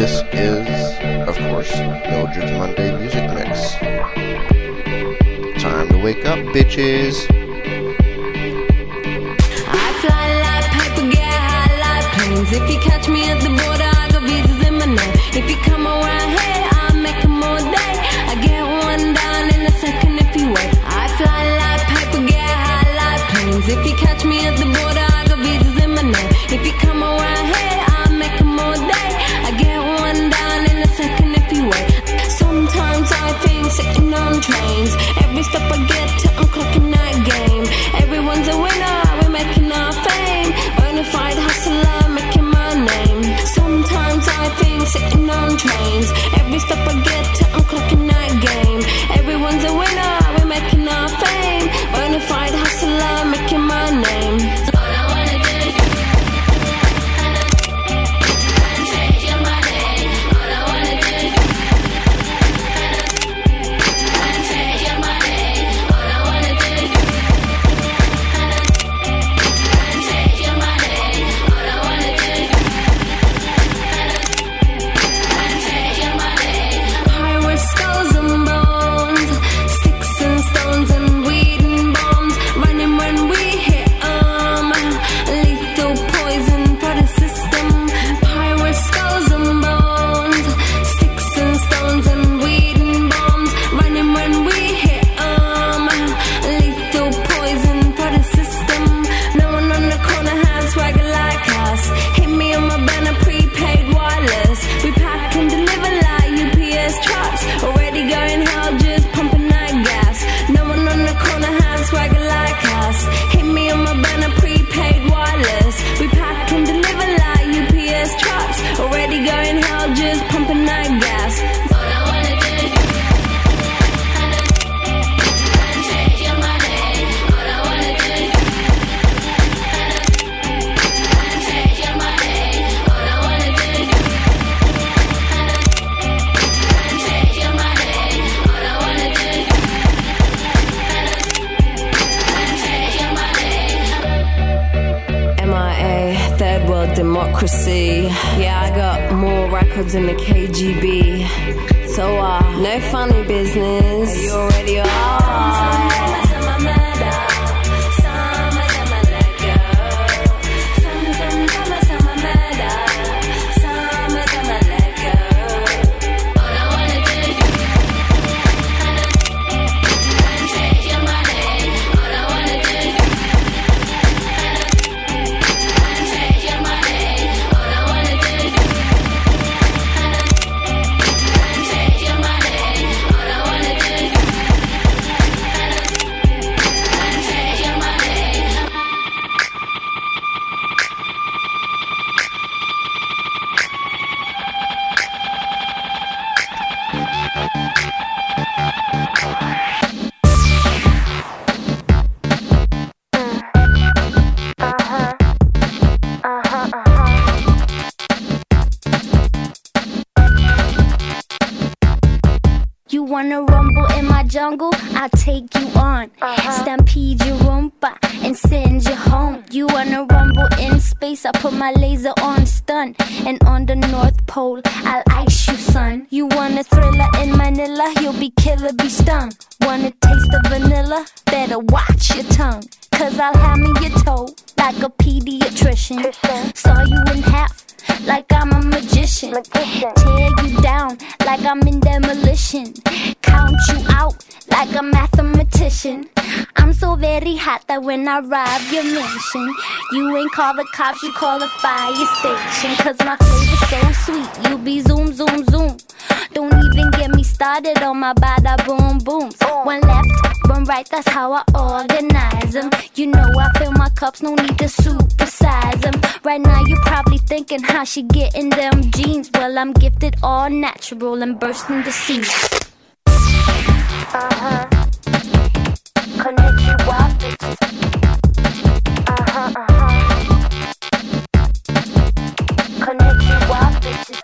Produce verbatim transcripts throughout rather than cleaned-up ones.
this is, of course, Mildred's Monday Music Mix. Time to wake up, bitches. I fly like paper, get high like planes. If you catch me at the border, I got visas in my name. If you come around here, I'll make them all day. I get one down in a second if you wait. I fly like paper, get high like planes. If you catch me at the border, I got visas in my name. If you come around here, I'll make them all day. I get one down in a second if you wait. Sometimes I think sitting on trains. Every step I get to, I'm clocking that game. Everyone's a winner, we're making our fame. Bonafide hustler, making my name. Sometimes I think sitting on trains. Every step I get to, I'm clocking that game. Everyone's a winner, we're making our fame. Bonafide hustler, making my name. All I wanna do is take your money. All I wanna do is take your money. All I wanna do is take your money. All I wanna do is take your money. Pirates, skulls and bones, sticks and stones and weed and bombs. Running when we hit 'em. Lethal poison for the system. Pirates, skulls and bones, sticks and stones and weed and bombs. Running when we hit 'em. Lethal poison for the system. No one on the corner has swagger like us. Hit me on my banner, prepaid wireless. We pack and deliver like U P S trucks. Already going hell, just pumping that gas. No one on the corner has swagger like us. Hit me on my banner, prepaid wireless. We pack and deliver like U P S trucks. Already going hell, just pumping that gas. All I wanna do is take your money. All I wanna do is take your money. All I wanna do is take your money. All I wanna do is take your money. M I A, third world democracy. Yeah, I got more records than the K G B. So, uh, no funny business. You already are. All I wanna do is take your money. All I wanna do is take your money. All I wanna do is take your money. All I wanna do is take your money. You wanna rumble in my jungle? I'll take you on. Stampede your Roomba and send you home. You wanna rumble in space? I put my laser on stun. And on the North Pole, I'll ice you, son. You want a thriller in Manila? You'll be killer, be stung. Want a taste of vanilla? Better watch your tongue. Cause I'll hammer your toe like a pediatrician. Saw you in half like I'm a magician. Tear you down like I'm in demolition. Count you out like a mathematician. I'm so very hot that when I rob your mansion, you ain't call the cops, you call the fire station. Cause my flavor's so sweet, you be zoom, zoom, zoom. Don't even get me started on my bada boom booms. One left, one right, that's how I organize them. You know I fill my cups, no need to supersize them. Right now you're probably thinking how she getting them jeans. Well, I'm gifted all natural and bursting the seams. Uh-huh. Konnichiwa, bitches. Uh-huh, uh-huh. Konnichiwa, bitches.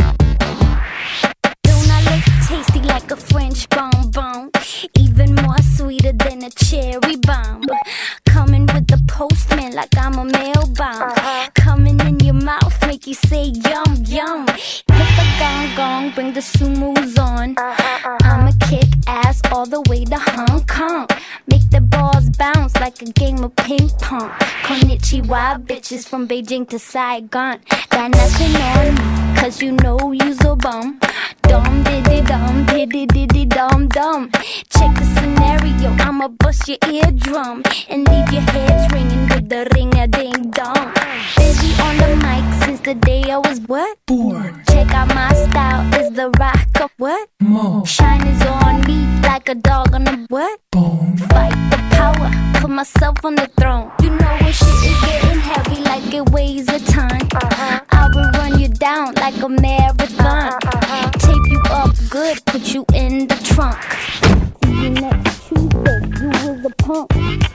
Don't I look tasty like a French bonbon? Even more sweeter than a cherry bomb. Coming with the postman like I'm a mail bomb. Uh-huh. Coming in your mouth, make you say yum, yum. Hit the gong gong, bring the sumos on. I'ma kick ass all the way to Hong Kong. Make the balls bounce like a game of ping pong. Konnichiwa, bitches from Beijing to Saigon. Got nothing on me, cause you know you's a bum. Dum diddy dum, diddy diddy dum dum. Check the scenario, I'ma bust your eardrum and leave your heads ringing with the ring-a-ding-dong. Busy on the mic since the day I was what? Born. Check out my style, is the rock of what? Mo. Shine is on me like a dog on a what? Bone. Fight the power, put myself on the throne. You know when shit is getting heavy like it weighs a ton. I will run you down like a marathon. Tape you up good, put you in the trunk. See you next Tuesday, you was a punk.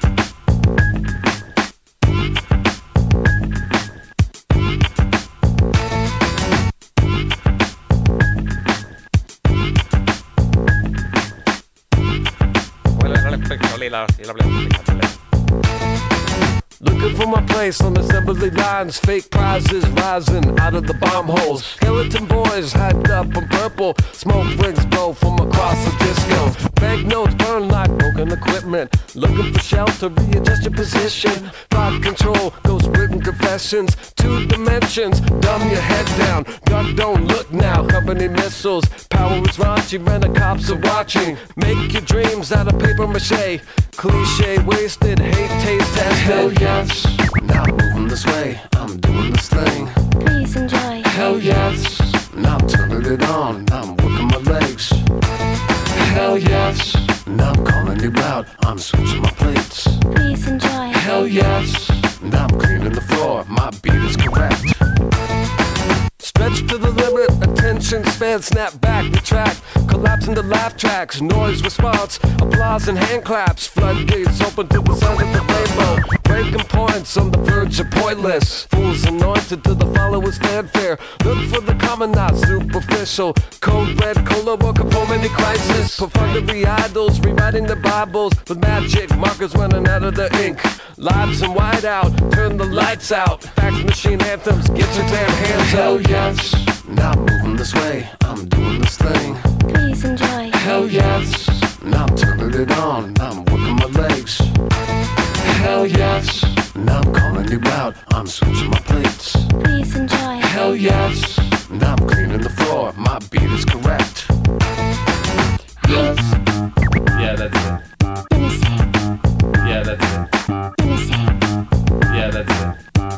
Looking for my place on assembly lines, fake prizes rising out of the bomb holes. Skeleton boys hyped up on purple, smoke rings blow from across the disco. Banknotes burn like broken equipment. Looking for shelter, readjust your position. Thought control, ghost written confessions. Two dimensions, dumb your head down. God don't look now, company missiles. Power is raunchy, when the cops are watching. Make your dreams out of paper mache. Cliche wasted, hate taste tested. Hell yes, now I'm moving this way, I'm doing this thing. Please enjoy. Hell yes, now I'm turning it on, now I'm working my legs. Hell yes, now I'm calling you out, I'm switching my plates. Please enjoy. Hell yes, now I'm cleaning the floor, my beat is correct. Stretch to the limit, attention span, snap back, retract, collapse into laugh tracks, noise response, applause and hand claps, floodgates open to the sound of the rainbow, breaking points on the verge of pointless, fools anointed to the followers' fanfare, look for the common, not superficial, code red, cola, or conformity crisis, perfunctory idols, rewriting the Bibles, with magic, markers running out of the ink, lives and white out, turn the lights out, fax machine anthems, get your damn hands out. Hell yes, now I'm moving this way, I'm doing this thing. Please enjoy. Hell yes, now I'm turning it on, now I'm working my legs. Hell yes, now I'm calling you out, I'm switching my plates. Please enjoy. Hell yes, now I'm cleaning the floor, my beat is correct. Yes. Yeah, that's it. Let me see. Yeah, that's it. Let me see. Yeah, that's it.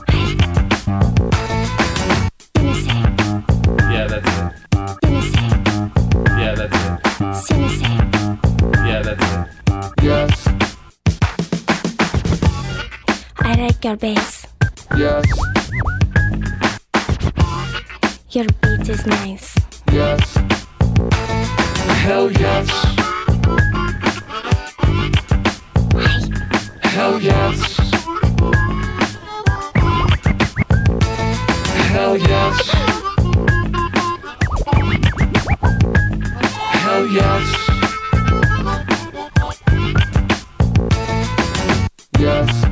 Let me see. Yeah, that's it. Let me see. Yeah, that's it. Let me see. Yeah, that's it. Yes. I like your bass. Yes. Your beat is nice. Yes. Hell yes. Hell yes. Hell yes. Hell yes. Yes.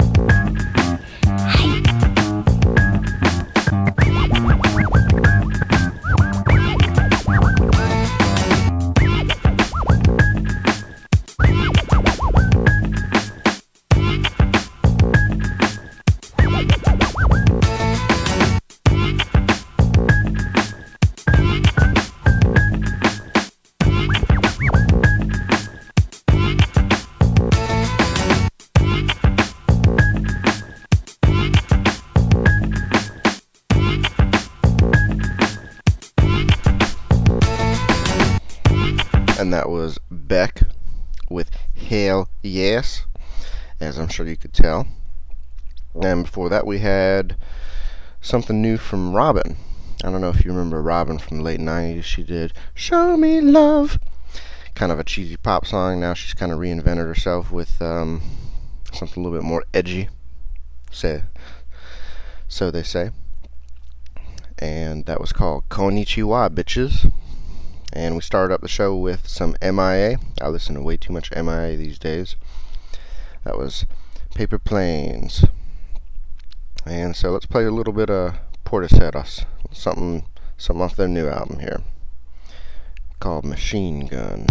And that was Beck with Hell Yes, as I'm sure you could tell. And before that we had something new from Robin. I don't know if you remember Robin from the late nineties. She did Show Me Love, kind of a cheesy pop song. Now she's kind of reinvented herself with um, something a little bit more edgy, say, so they say. And that was called Konnichiwa, bitches. And we started up the show with some M I A. I listen to way too much M I A these days. That was Paper Planes. And so let's play a little bit of Portishead, something Some off their new album here called Machine Gun.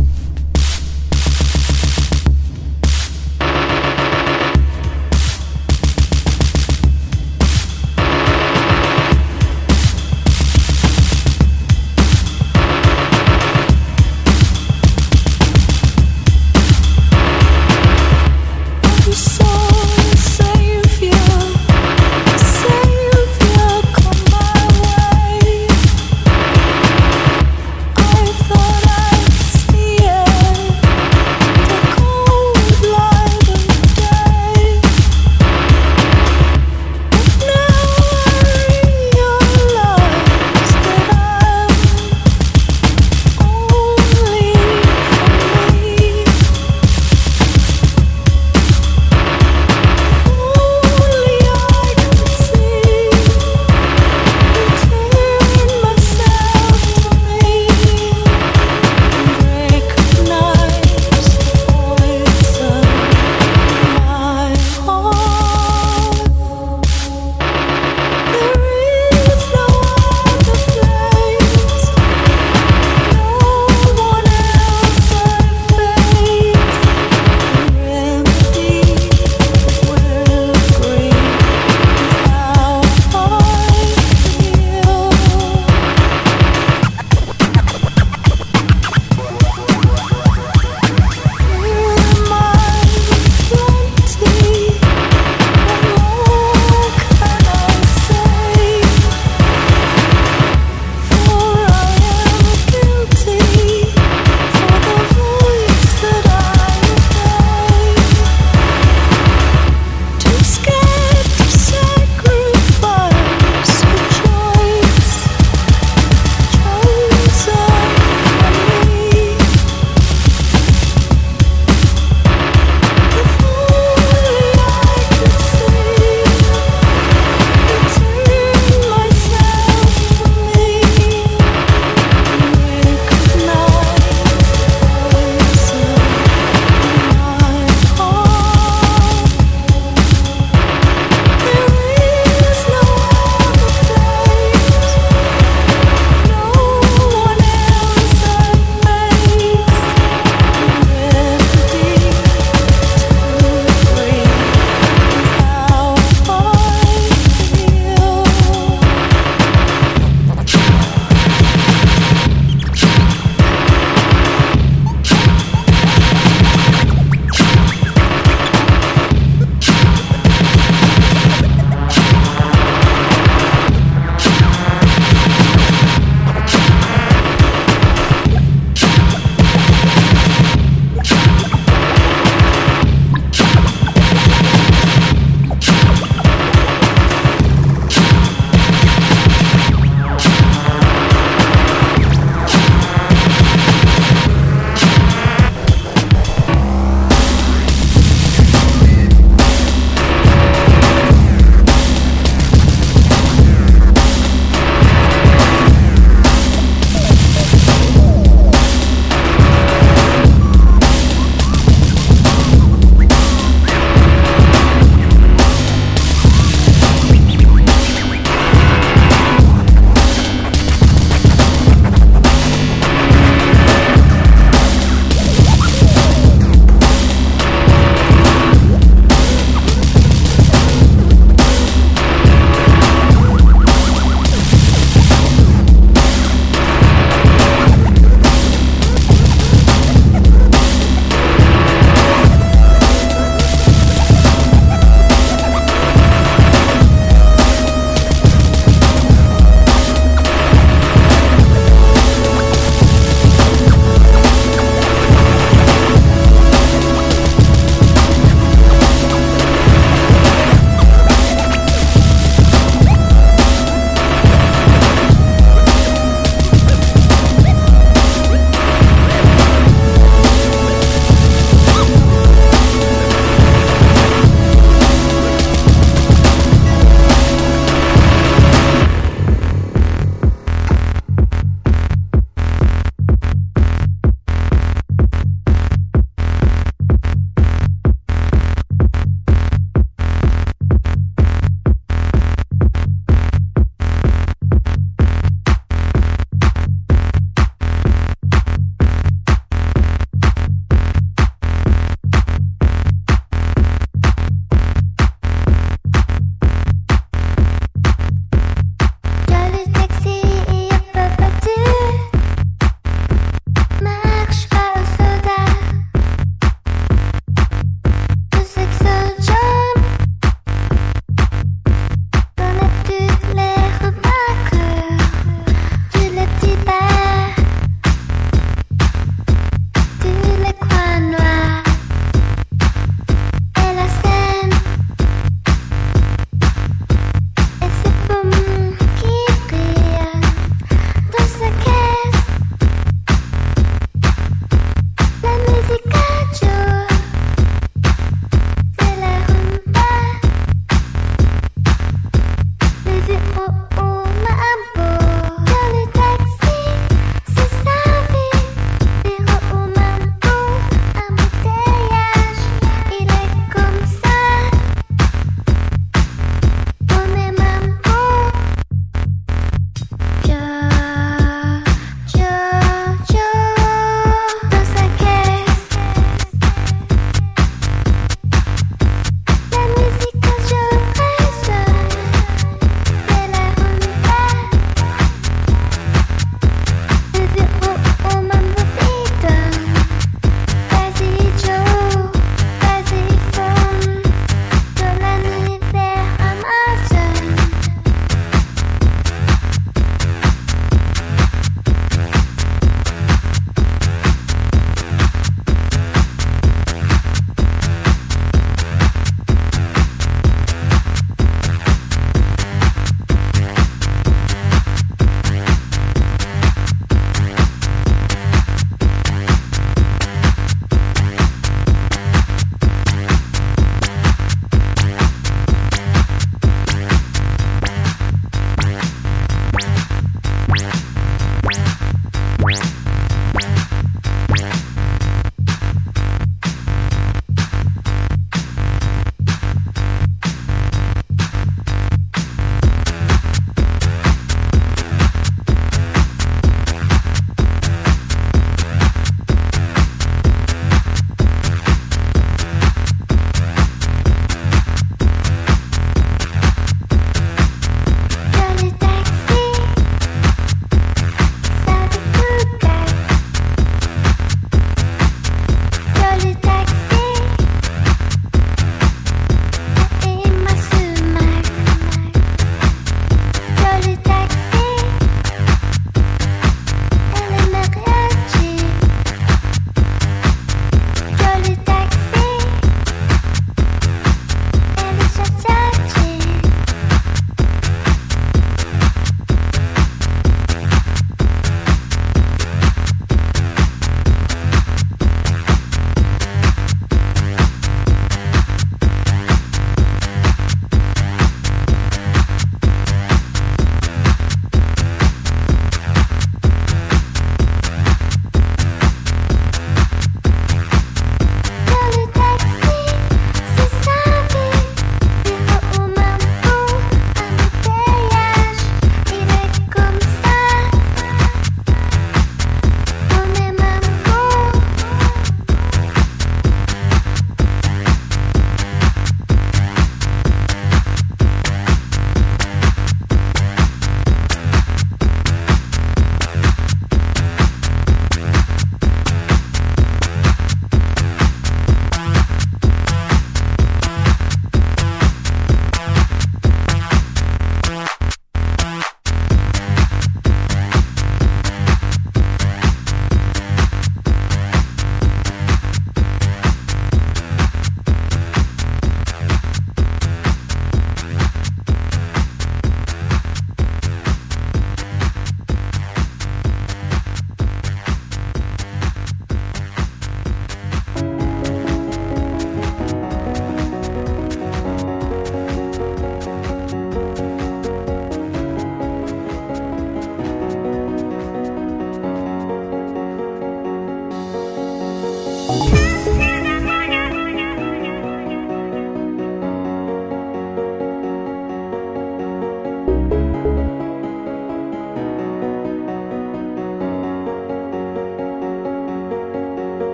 Yeah.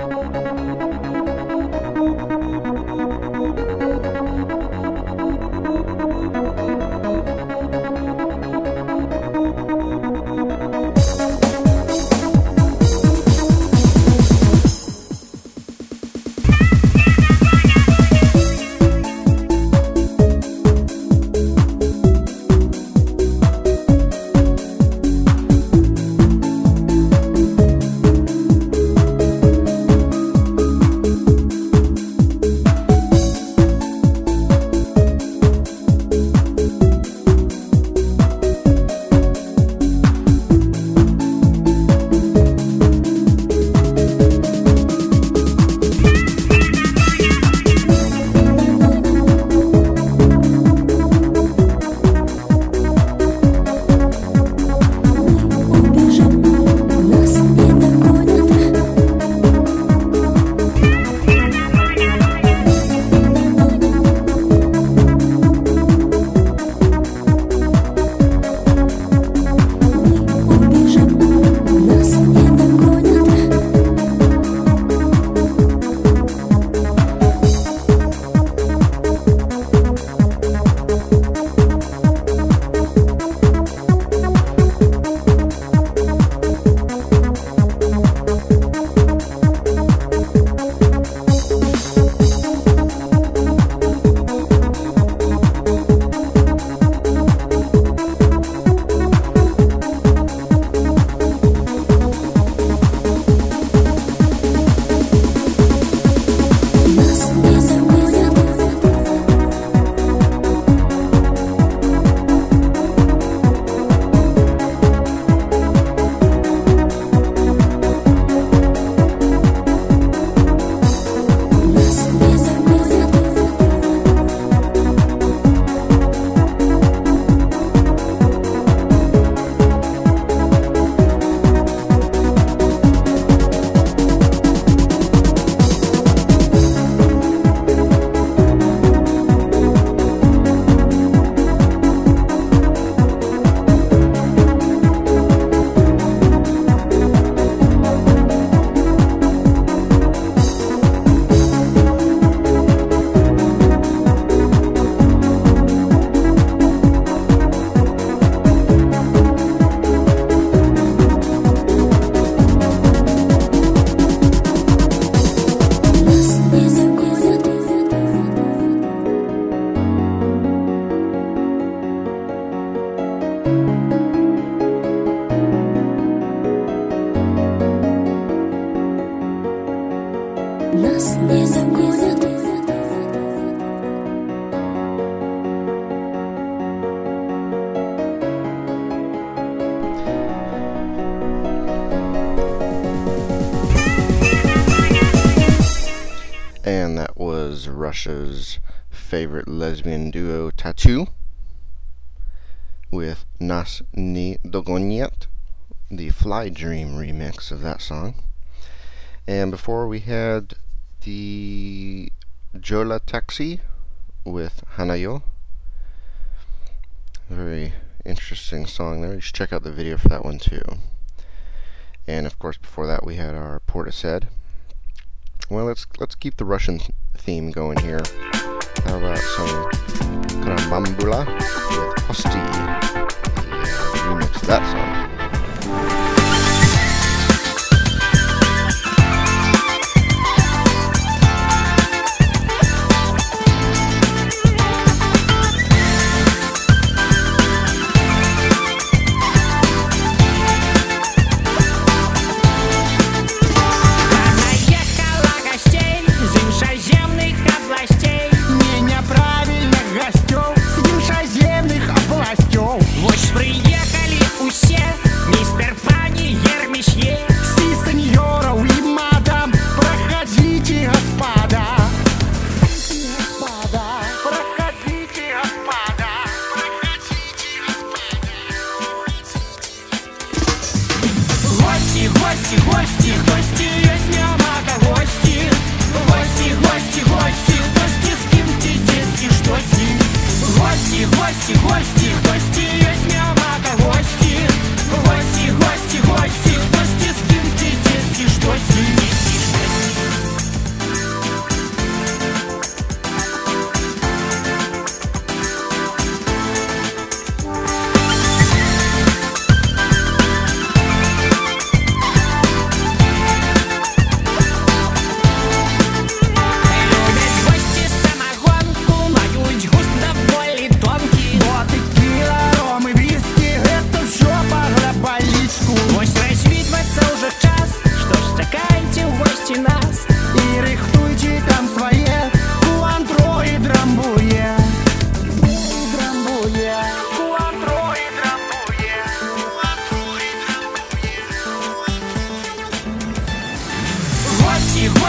нас не загонят. And that was Russia's favorite lesbian duo Tattoo with Nas Ne Dogonyet, the Fly Dream remix of that song. And before we had the Jola Taxi with Hanayo. Very interesting song there. You should check out the video for that one too. And of course before that we had our Portishead. Well, let's let's keep the Russian th theme going here. How about some Karambambula with Hosti, the uh, remix of that song. Гости, гости, гости, яснямака, гости. Гости, гости, гости, гости, с кем ты дети, что ти? Гости, гости, гости, гости, яснямака, гости. Гости, гости, гости, гости, с кем ты дети, что ти?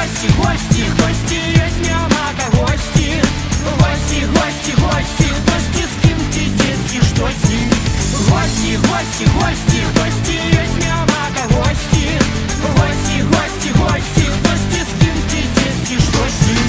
гости, гости, гости, ясняма-ка гости. Гости, гости, гости, кто с с кем детки, что с ним? Гости, гости, гости, гости, ясняма-ка гости. Гости, гости, гости, кто с с кем детки, что с ним?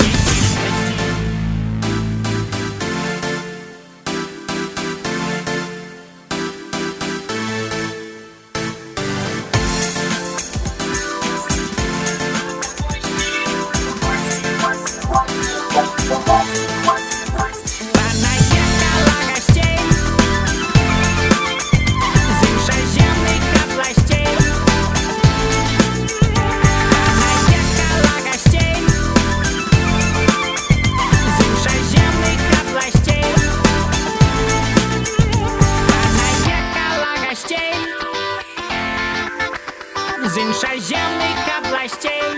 З іншаземних областей.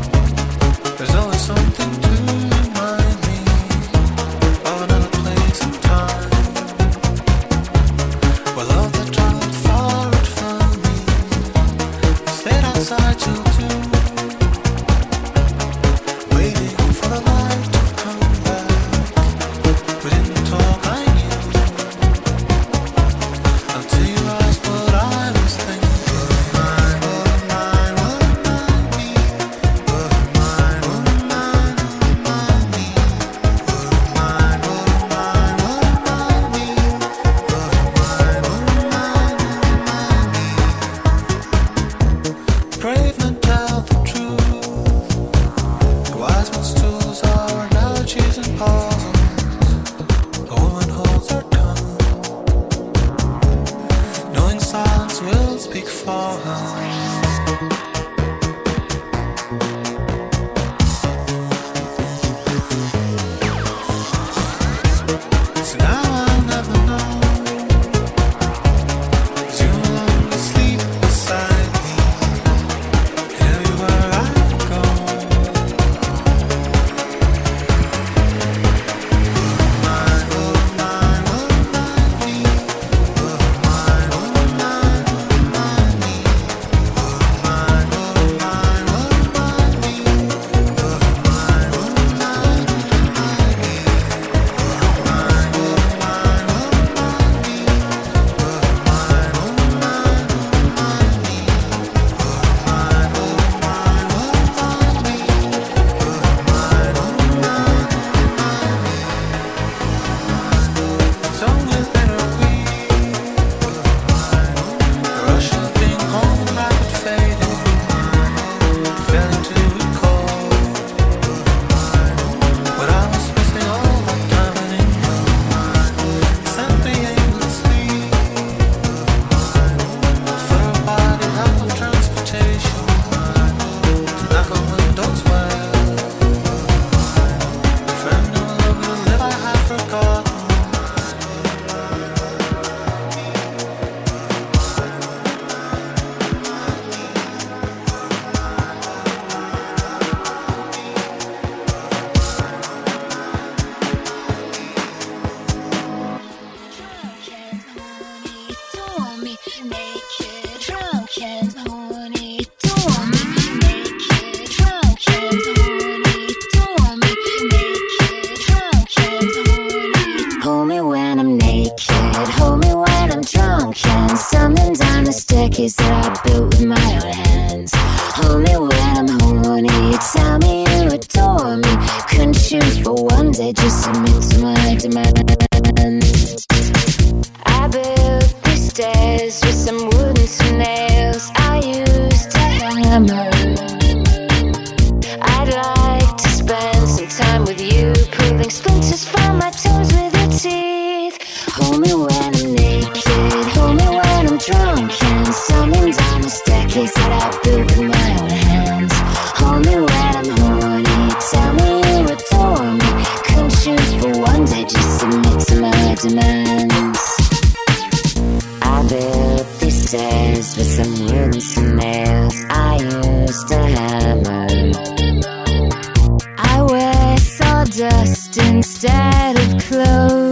There's always something to remind me of another place. my demands. I built these stairs with some wood and some nails I used to hammer. I'd like to spend some time with you, pulling splinters from my toes with your teeth. Hold me when I'm naked, hold me when I'm drunk and stumbling down the staircase that I built with my own hands. Hold me when I'm horny, tell me you adore me. Couldn't choose for one day, just submit to my demands. I built these stairs with some wood and some nails I used to hammer. I wear sawdust instead of clothes.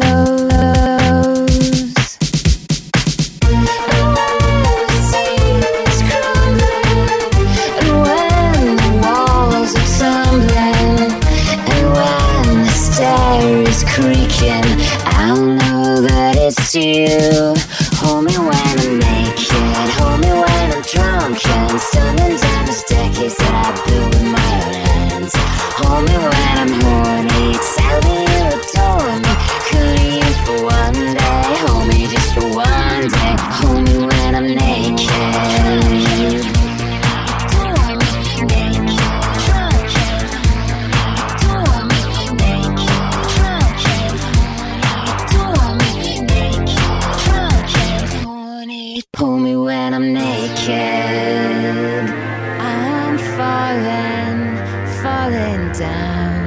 Creaking, I'll know that it's you. Hold me when I'm naked, hold me when I'm drunk and stumbling down the staircase that I built with my own hands. Hold me when I'm horny, tell me you adore me. Could you for one day, hold me just for one day. Hold me when I'm naked. Pull me when I'm naked. I'm falling, falling down.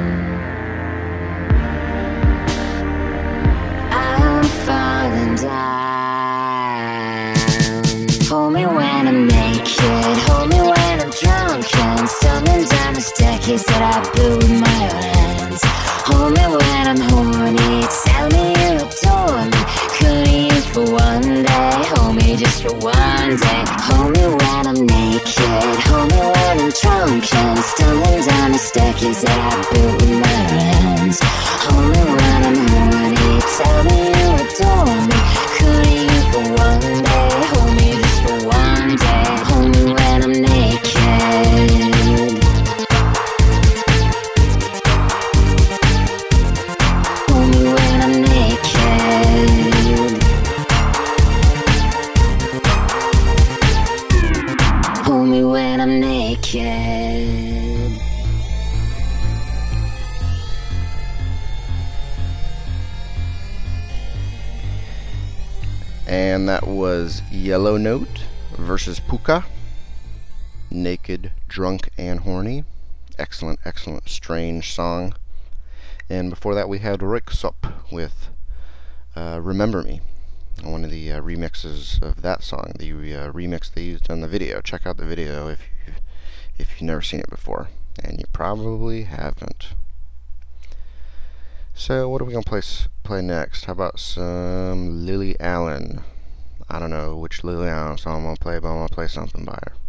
I'm falling down. Hold me when I'm naked, hold me when I'm drunk and stumbling down the staircase that I built with my own hands. Hold me when I'm horny, tell me you adore me. Could you for one day, hold me just for one day. Hold me when I'm naked, hold me when I'm drunk and stumbling down the staircase that I built with my own hands. Hold me when I'm horny, tell me you adore me. Could you for one day, hold me just for one day. Hold me when I'm naked. Hold me when I'm naked. Hold me when I'm naked. And that was Yellow Note versus Puka. Naked, Drunk, and Horny. Excellent, excellent, strange song. And before that we had Röyksopp with uh, Remember Me. One of the uh, remixes of that song, the uh, remix they used on the video. Check out the video if you if you've never seen it before, and you probably haven't. So what are we gonna play play next? How about some Lily Allen? I don't know which Lily Allen song I'm gonna play, but I'm gonna play something by her.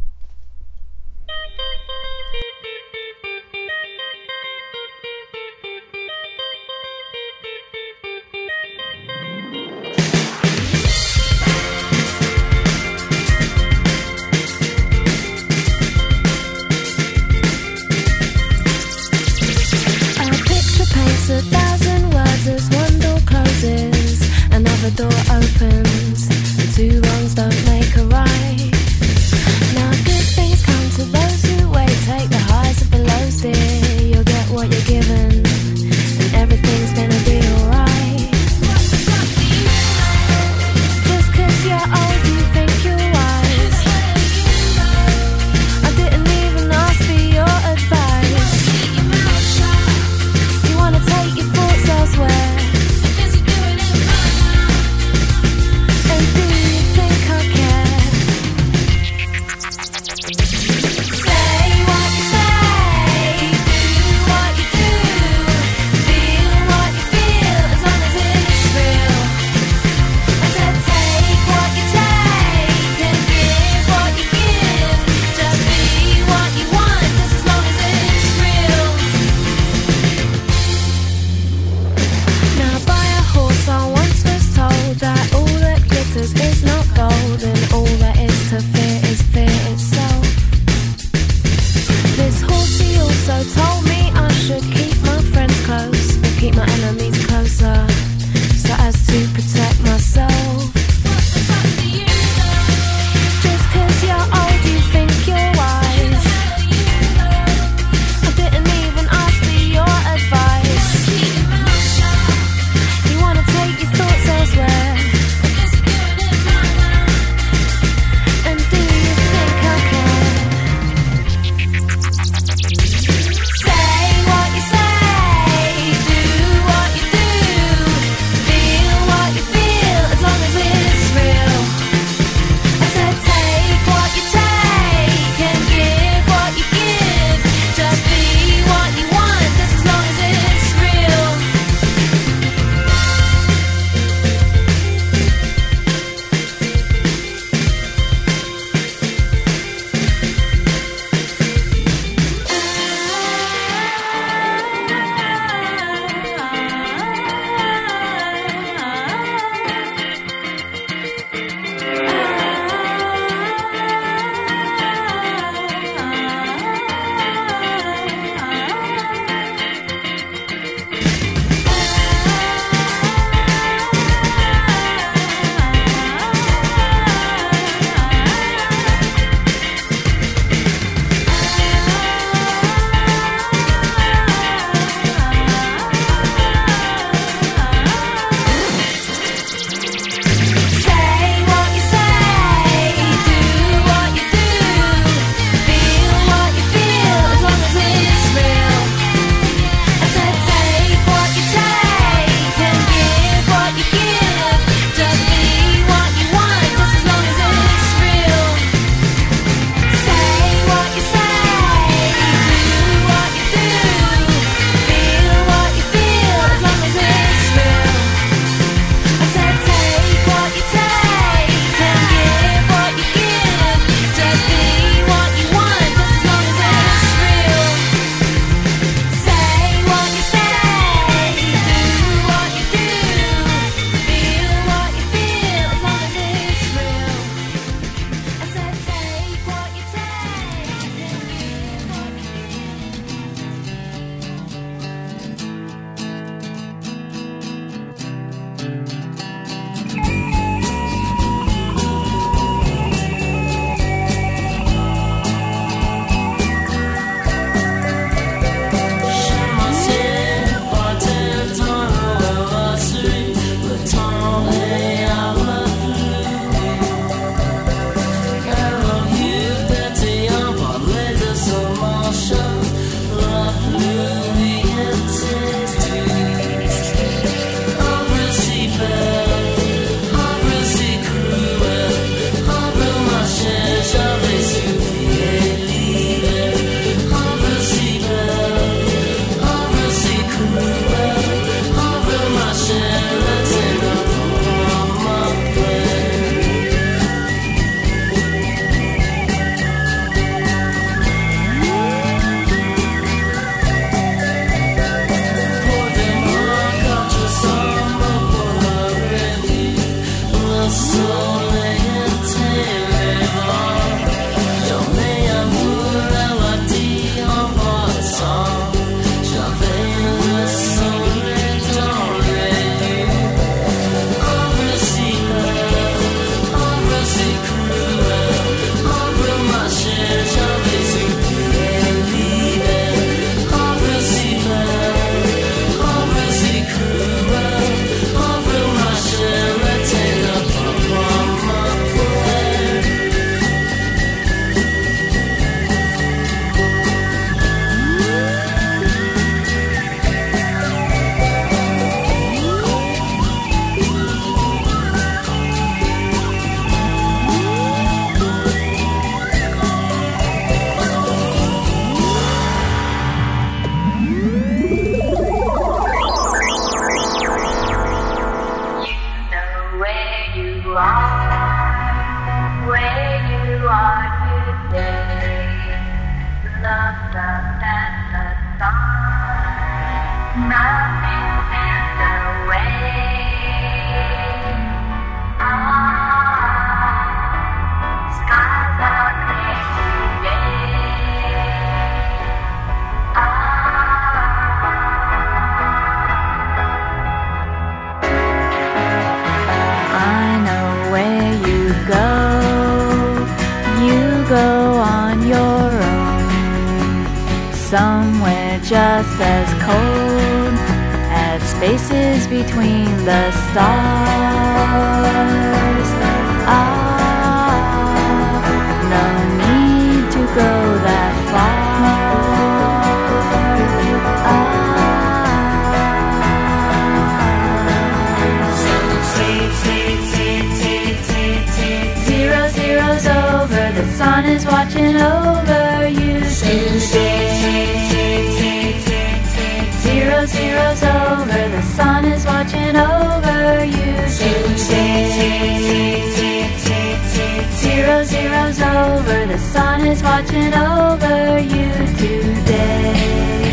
A thousand words as one door closes, another door opens, and two wrongs don't make a right. Now between the stars. Ah, no need to go that far. Zero zeros over, the sun is watching over you today. Zero zeros over, the sun is watching over you today. Zero zeros over, the sun is watching over you today.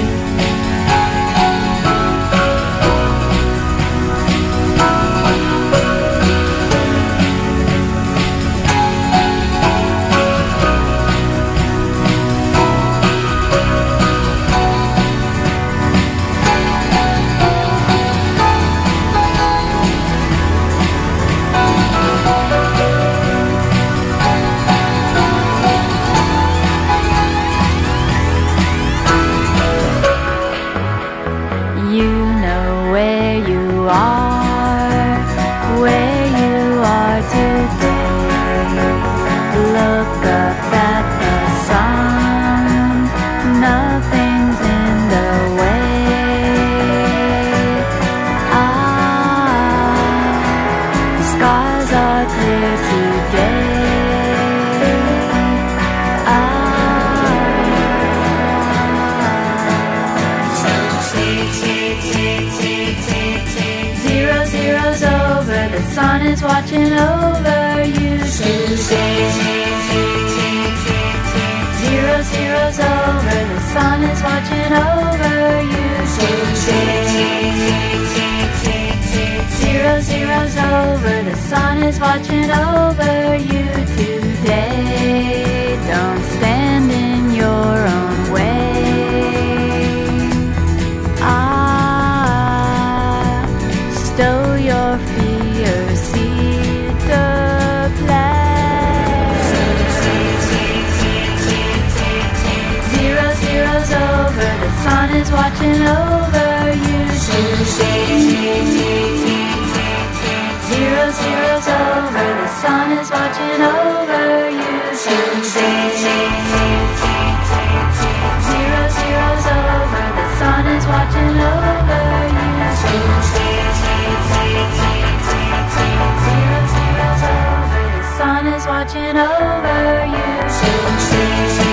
Watching over you today. Zero zeros over, the sun is watching over you today. Zero zeros over, the sun is watching over you today. Don't stand in your own way. Ah, stow your fears. The sun is watching over you today. Zero zeros over, the sun is watching over you today. Zero zeros over, the sun is watching over you today. Zero zeros over, the sun is watching over you today.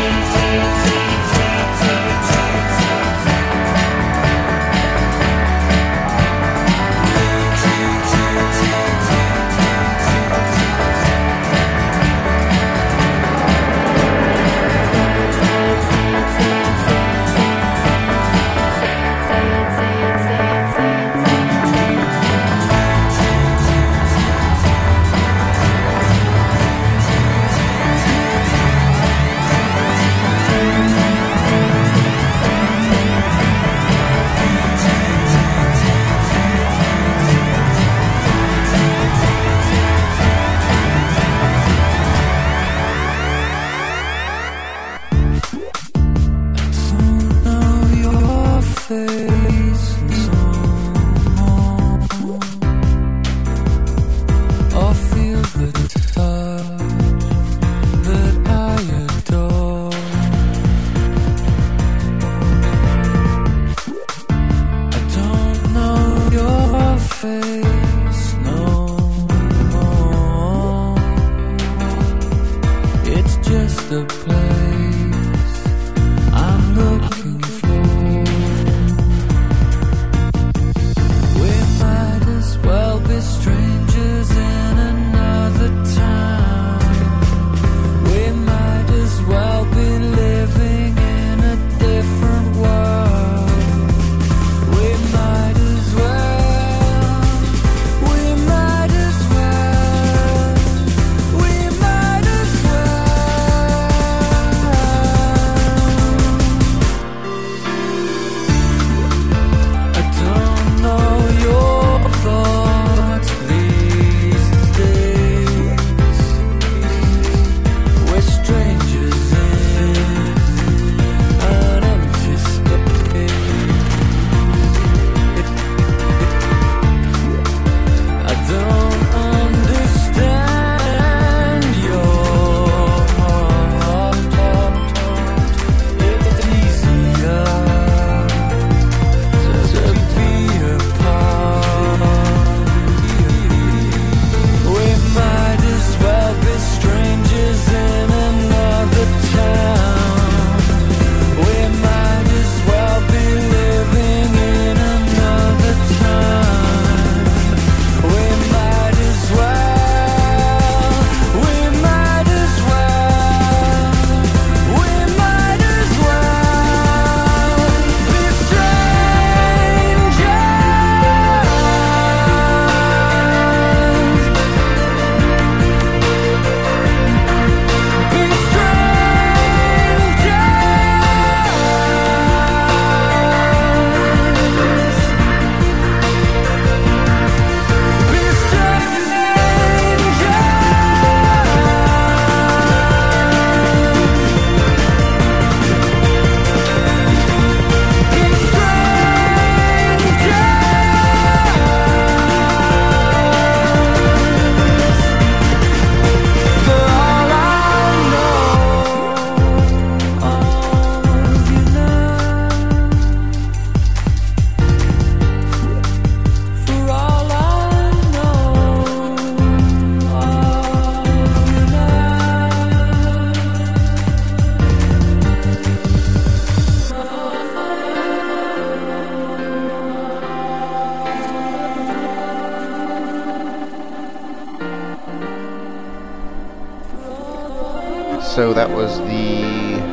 So that was the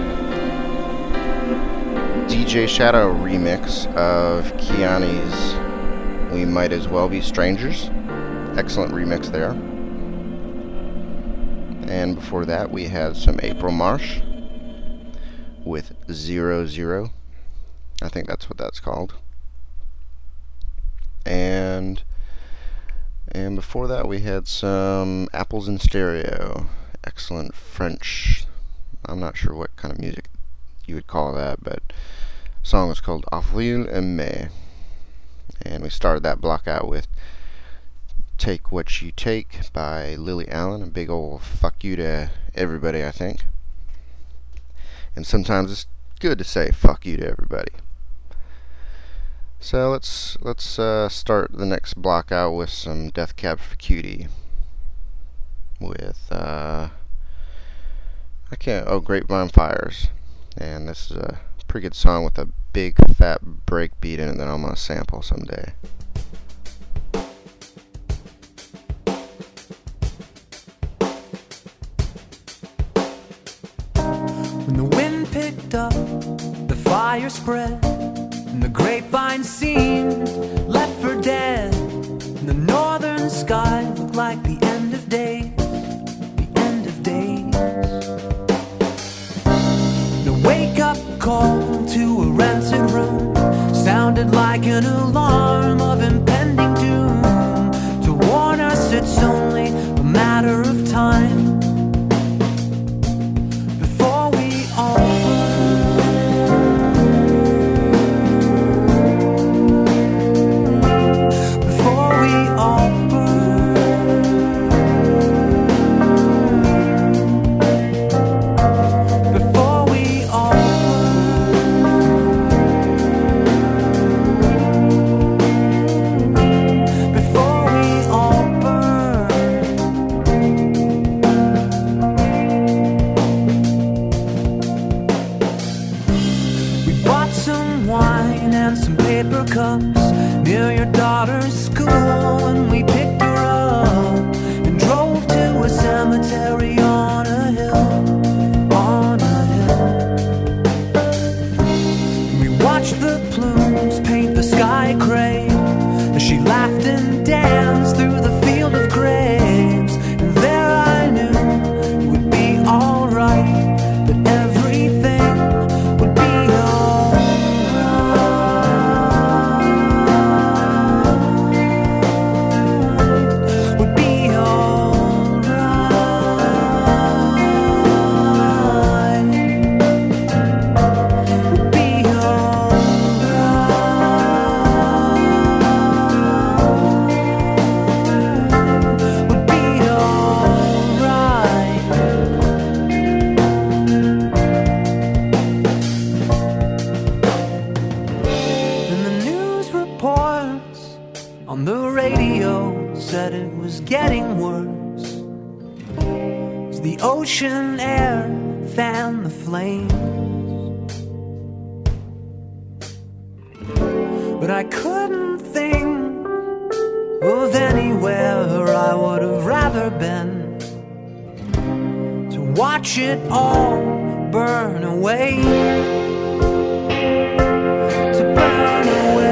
D J Shadow remix of Kiani's We Might As Well Be Strangers. Excellent remix there. And before that we had some April Marsh with Zero Zero. I think that's what that's called. And and before that we had some Apples in Stereo. Excellent French, I'm not sure what kind of music you would call that, but the song was called Avril et Mai. And we started that block out with Take What You Take by Lily Allen, a big old fuck you to everybody, I think. And sometimes it's good to say fuck you to everybody. So let's let's uh, start the next block out with some Death Cab for Cutie. With uh, I can't oh Grapevine Fires, and this is a pretty good song with a big fat break beat in it that I'm gonna sample someday. When the wind picked up, the fire spread, and the grapevine seemed left for dead, and the northern sky looked like the end of days, the end of days. The wake-up call to a rented room sounded like an alarm of impending doom, to warn us it's only a matter of time before we all burn, before we all burn, before we all burn, before we all burn. We bought some wine and some paper cups near your daughter's school, and we picked her up and drove to a cemetery on a hill, on a hill. And we watched the plumes paint the sky gray as she laughed and danced through the field of graves. And there I knew it would be alright, that everything would be alright, would be alright, would be alright, would be alright. And the news reports on the radio said it was getting worse as the ocean air fanned the flames. But I couldn't think of anywhere I would have rather been to watch it all burn away, to burn away.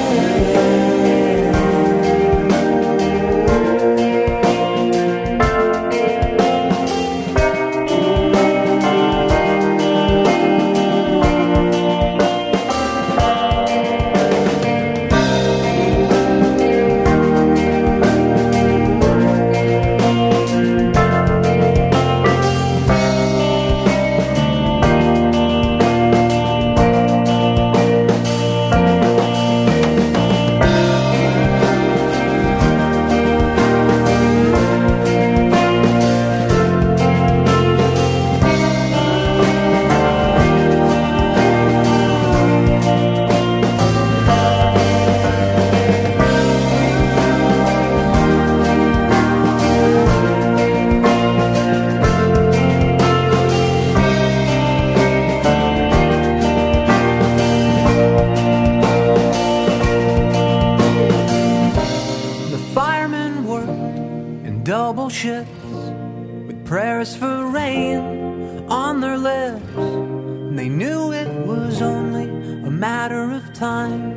The firemen worked in double shifts with prayers for rain on their lips, and they knew it was only a matter of time.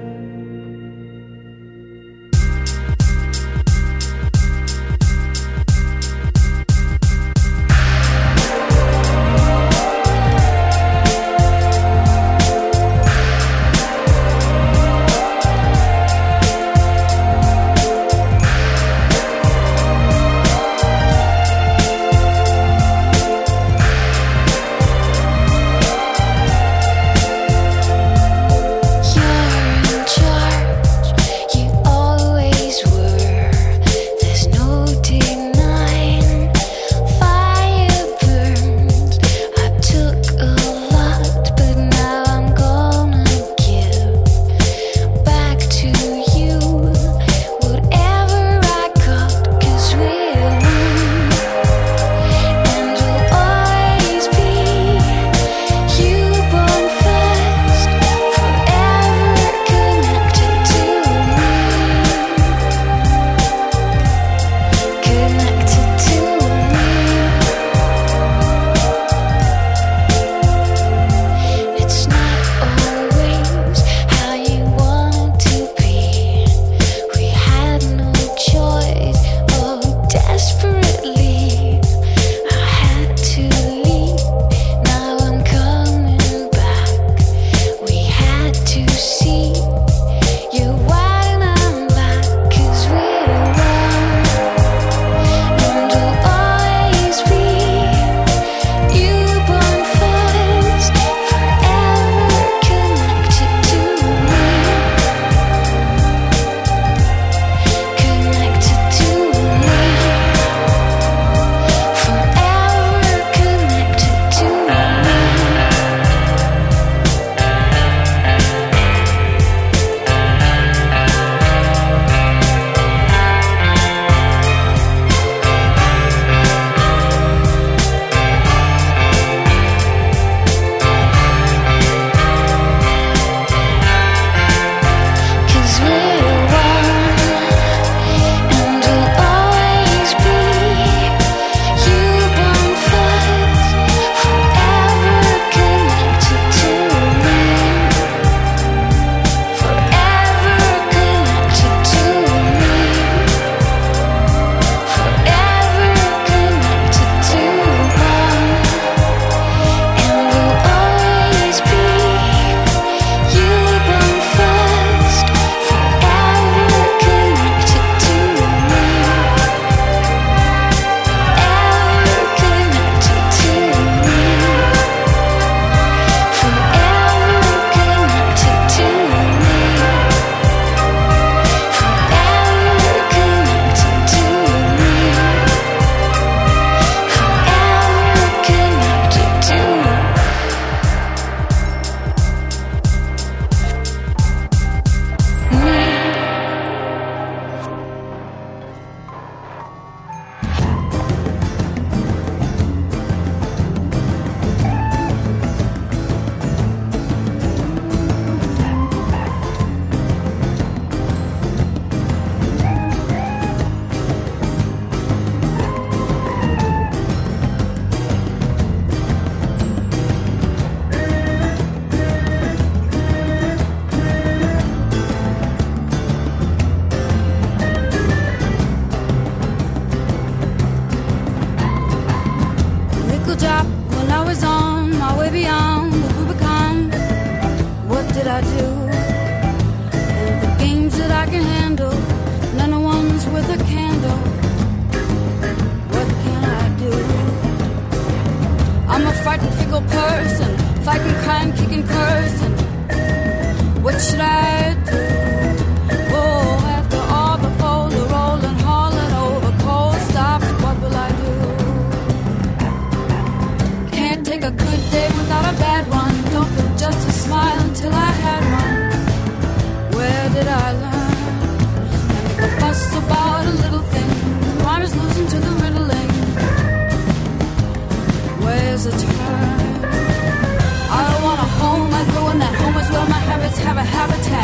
Have a habitat.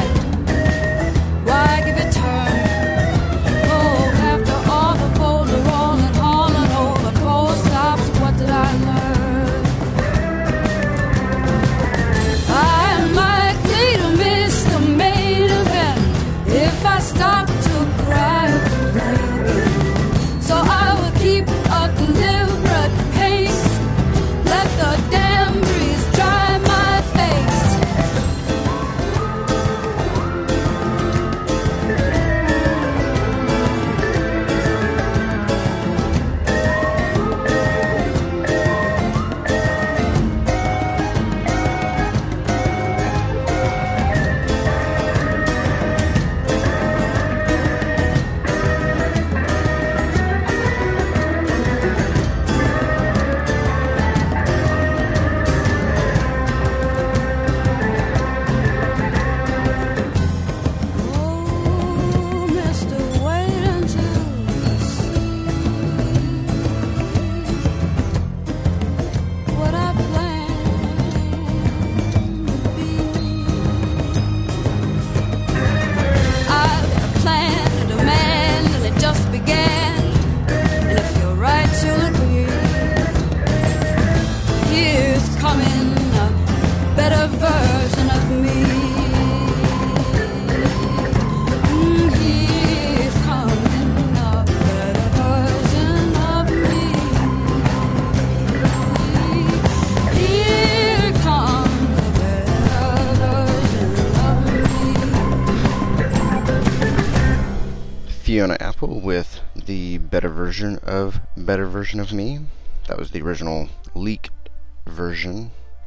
People with the better version of Better Version of Me. That was the original leaked version.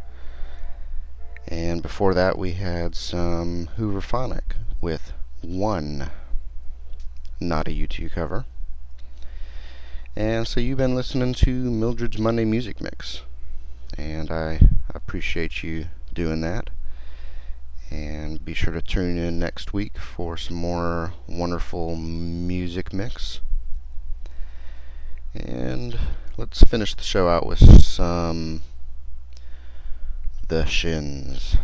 And before that we had some Hooverphonic with One, not a U two cover. And so you've been listening to Mildred's Monday Music Mix, and I appreciate you doing that. And be sure to tune in next week for some more wonderful music mix. And let's finish the show out with some The Shins.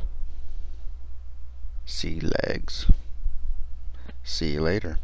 Sea Legs. See you later.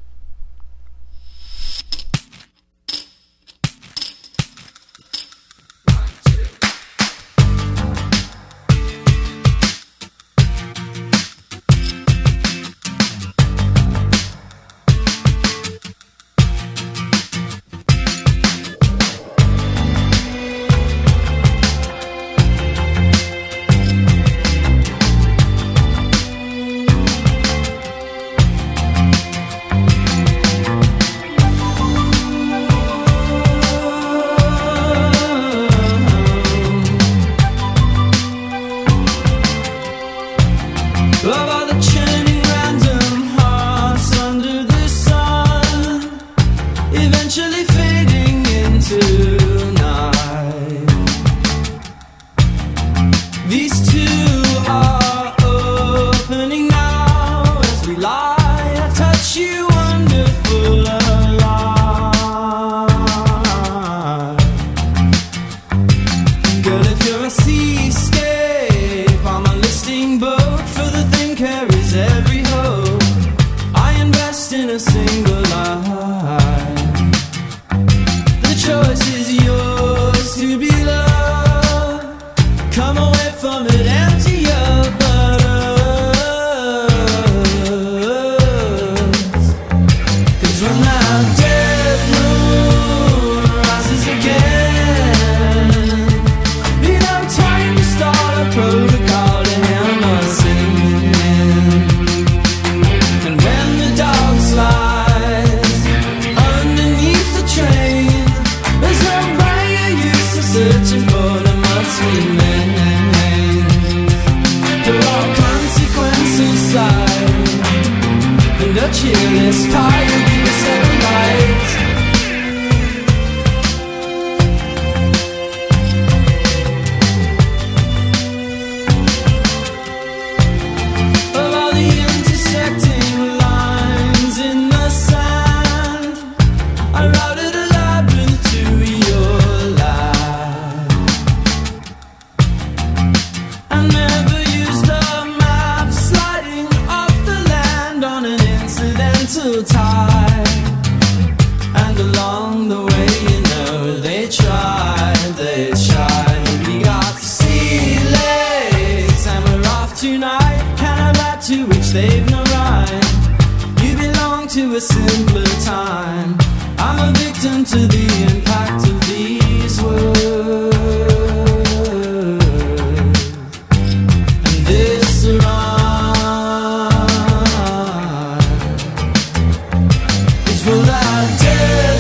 Will I dare